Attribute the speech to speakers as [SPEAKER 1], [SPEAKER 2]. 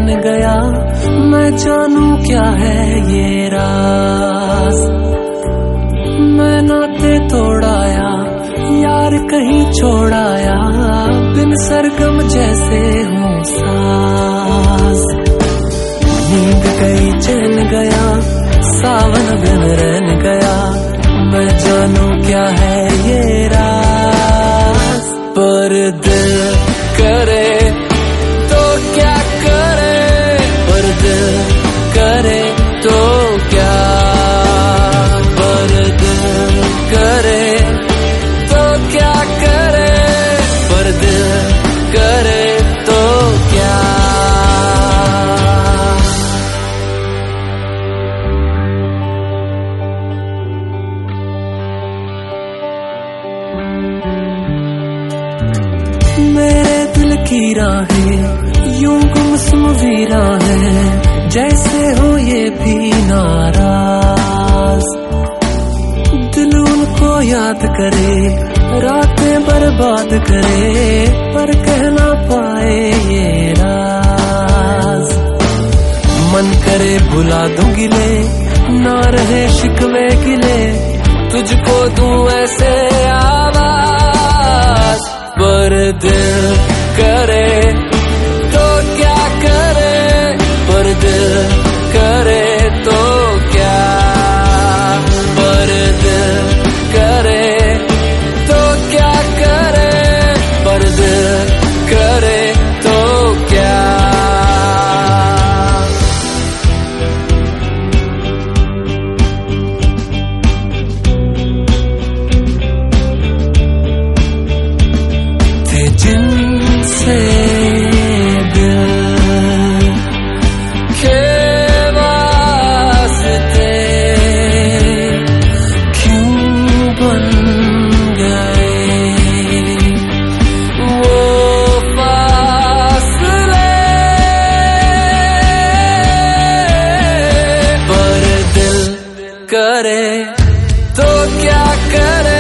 [SPEAKER 1] चैन गया, मैं जानू क्या है ये राज। मैं नाते तोड़ाया, यार कहीं छोड़ाया, बिन सरगम जैसे हूँ सास। नींद गई चैन गया, सावन बिन रैन गया, मैं जानू क्या है ये राज। पर दिल करे तो क्या करे, पर दिल करे तो क्या, पर दिल करे तो क्या करे, पर दिल करे तो क्या। मेरे दिल की राहें यूं गुमसुम वीरा है, जैसे हो ये भी नाराज। दिल उनको याद करे, रातें बर्बाद करे, पर कह ना पाए ये राज। मन करे भुला दूं गिले, ना रहे शिकवे गिले, तुझको दूं ऐसे आवाज। पर दिल करे तो क्या करे, पर दिल करे तो क्या, पर दिल करे तो क्या करे, पर दिल करे तो क्या। जिनसे दिल के वास्ते क्यों बन गए वो फासले। पर दिल करे तो क्या करे,